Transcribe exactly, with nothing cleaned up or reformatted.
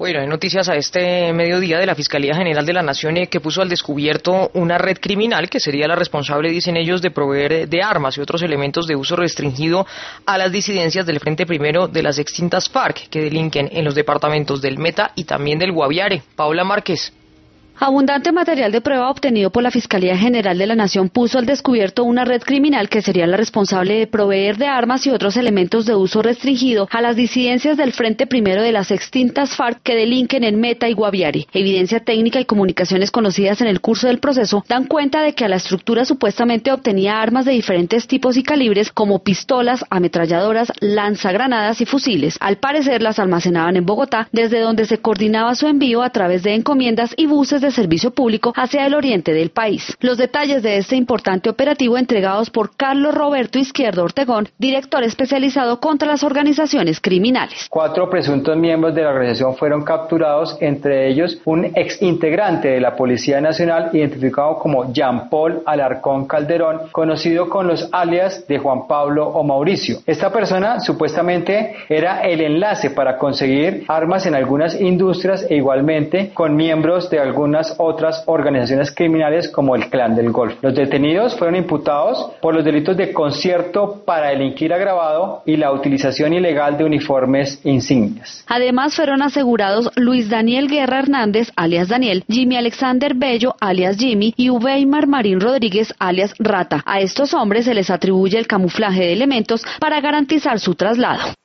Bueno, hay noticias a este mediodía de la Fiscalía General de la Nación eh, que puso al descubierto una red criminal que sería la responsable, dicen ellos, de proveer de armas y otros elementos de uso restringido a las disidencias del Frente Primero de las extintas FARC que delinquen en los departamentos del Meta y también del Guaviare. Paula Márquez. Abundante material de prueba obtenido por la Fiscalía General de la Nación puso al descubierto una red criminal que sería la responsable de proveer de armas y otros elementos de uso restringido a las disidencias del Frente Primero de las extintas FARC que delinquen en Meta y Guaviare. Evidencia técnica y comunicaciones conocidas en el curso del proceso dan cuenta de que a la estructura supuestamente obtenía armas de diferentes tipos y calibres como pistolas, ametralladoras, lanzagranadas y fusiles. Al parecer las almacenaban en Bogotá, desde donde se coordinaba su envío a través de encomiendas y buses de servicio público hacia el oriente del país. Los detalles de este importante operativo entregados por Carlos Roberto Izquierdo Ortegón, director especializado contra las organizaciones criminales. Cuatro presuntos miembros de la organización fueron capturados, entre ellos un ex integrante de la Policía Nacional identificado como Jean Paul Alarcón Calderón, conocido con los alias de Juan Pablo o Mauricio. Esta persona supuestamente era el enlace para conseguir armas en algunas industrias e igualmente con miembros de algunas otras organizaciones criminales como el Clan del Golfo. Los detenidos fueron imputados por los delitos de concierto para delinquir agravado y la utilización ilegal de uniformes insignias. Además fueron asegurados Luis Daniel Guerra Hernández, alias Daniel, Jimmy Alexander Bello, alias Jimmy, y Uweimar Marín Rodríguez, alias Rata. A estos hombres se les atribuye el camuflaje de elementos para garantizar su traslado.